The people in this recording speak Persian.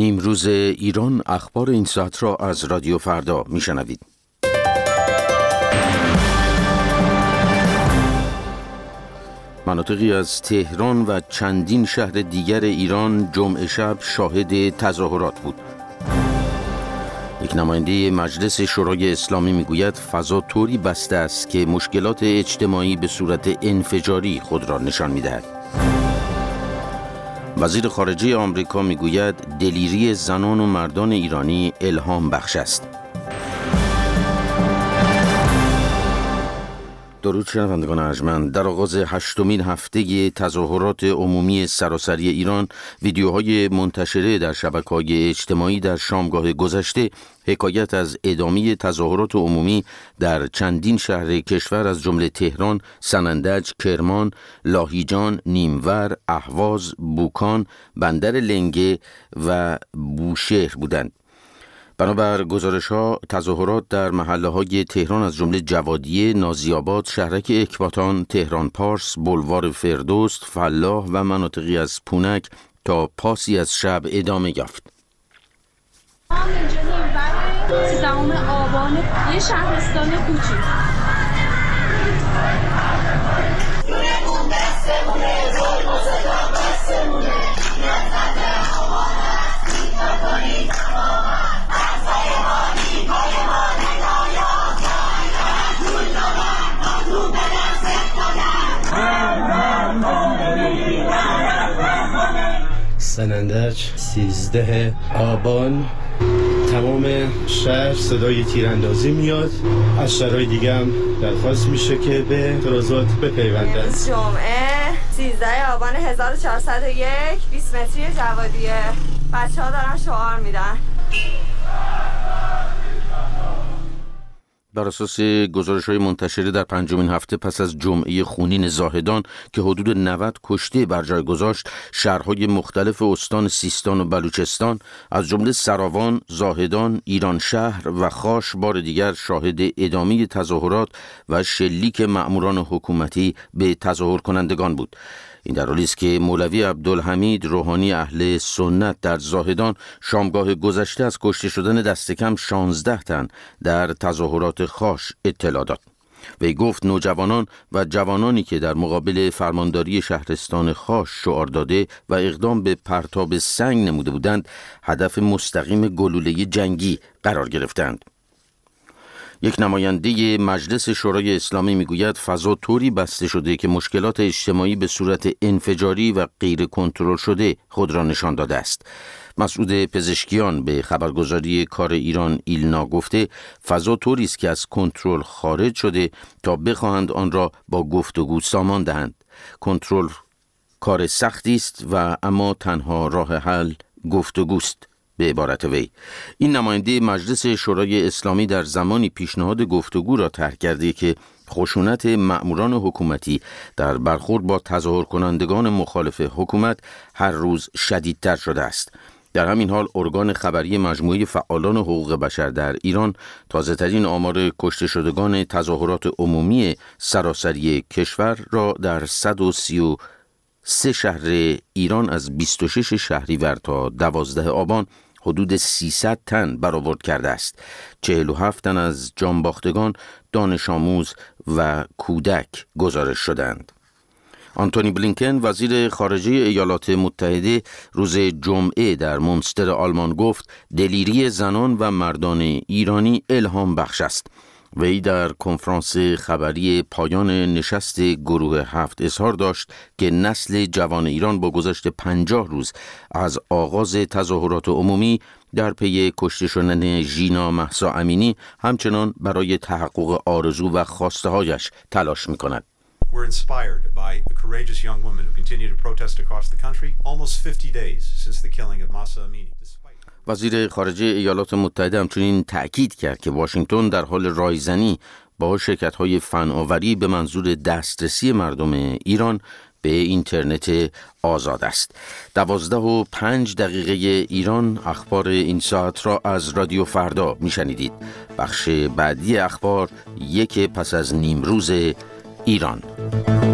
نیمروز ایران، اخبار این ساعت را از رادیو فردا میشنوید. مناطقی از تهران و چندین شهر دیگر ایران جمعه شب شاهد تظاهرات بود. یک نماینده مجلس شورای اسلامی میگوید فضا طوری بسته است که مشکلات اجتماعی به صورت انفجاری خود را نشان می‌دهد. وزیر خارجه آمریکا میگوید دلیری زنان و مردان ایرانی الهام بخش است. درود شنوندگان ارجمند، در آغاز 8مین هفته تظاهرات عمومی سراسری ایران، ویدیوهای منتشره در شبکه‌های اجتماعی در شامگاه گذشته حکایت از ادامه تظاهرات عمومی در چندین شهر کشور از جمله تهران، سنندج، کرمان، لاهیجان، نیمور، اهواز، بوکان، بندر لنگه و بوشهر بودند. بنابر گزارش‌ها، تظاهرات در محله‌های تهران از جمله جوادیه، نازی‌آباد، شهرک اکباتان، تهران پارس، بلوار فردوست، فلاح و مناطقی از پونک تا پاسی از شب ادامه یافت. اینجا 13 آبان یه شهرستان کوچیک. سنندج 13 آبان تمام شهر صدای تیراندازی میاد. از شهرهای دیگه هم درخواست میشه که به اعتراضات بپیوندن. جمعه 13 آبان 1401 20 متری جوادیه. بچه‌ها دارن شعار میدن. بر اساس گزارش‌های منتشره در 5مین هفته پس از جمعه خونین زاهدان که حدود 90 کشته بر جای گذاشت، شهرهای مختلف استان سیستان و بلوچستان از جمله سراوان، زاهدان، ایران شهر و خاش بار دیگر شاهد ادامه تظاهرات و شلیک مأموران حکومتی به تظاهر کنندگان بود. این در حالی است که مولوی عبدالحمید روحانی اهل سنت در زاهدان شامگاه گذشته از کشته شدن دست کم 16 تن در تظاهرات خاش اطلاع داد. وی گفت نوجوانان و جوانانی که در مقابل فرمانداری شهرستان خاش شعار داده و اقدام به پرتاب سنگ نموده بودند، هدف مستقیم گلوله جنگی قرار گرفتند. یک نماینده مجلس شورای اسلامی میگوید فضا طوری بسته شده که مشکلات اجتماعی به صورت انفجاری و غیر کنترل شده خود را نشان داده است. مسعود پزشکیان به خبرگزاری کار ایران ایلنا گفته فضا طوری است که از کنترل خارج شده تا بخواهند آن را با گفتگو سامان دهند. کنترل کار سختی است و اما تنها راه حل گفتگوست. به عبارت وی، این نماینده مجلس شورای اسلامی در زمانی پیشنهاد گفتگو را طرح کرده که خشونت مأموران حکومتی در برخورد با تظاهر کنندگان مخالف حکومت هر روز شدیدتر شده است. در همین حال ارگان خبری مجموعه فعالان حقوق بشر در ایران تازه‌ترین آمار کشته شدگان تظاهرات عمومی سراسری کشور را در 133 شهر ایران از 26 شهریور تا 12 آبان حدود 300 تن برآورد کرده است. 47 تن از جانباختگان دانش آموز و کودک گزارش شدند. آنتونی بلینکن وزیر خارجه ایالات متحده روز جمعه در منستر آلمان گفت دلیری زنان و مردان ایرانی الهام بخش است. وی در کنفرانس خبری پایان نشست گروه 7 اظهار داشت که نسل جوان ایران با گذشت 50 روز از آغاز تظاهرات عمومی در پی کشته شدن ژینا مهسا امینی همچنان برای تحقق آرزو و خواسته هایش تلاش می کند. We're inspired by the courageous young women who continue to protest across the country almost 50 days since the killing of Mahsa Amini. وزیر خارجه ایالات متحده همچنین تأکید کرد که واشنگتن در حال رایزنی با شرکت‌های فناوری به منظور دسترسی مردم ایران به اینترنت آزاد است. 12:05 ایران، اخبار این ساعت را از رادیو فردا میشنیدید. بخش بعدی اخبار یک پس از نیمروز ایران.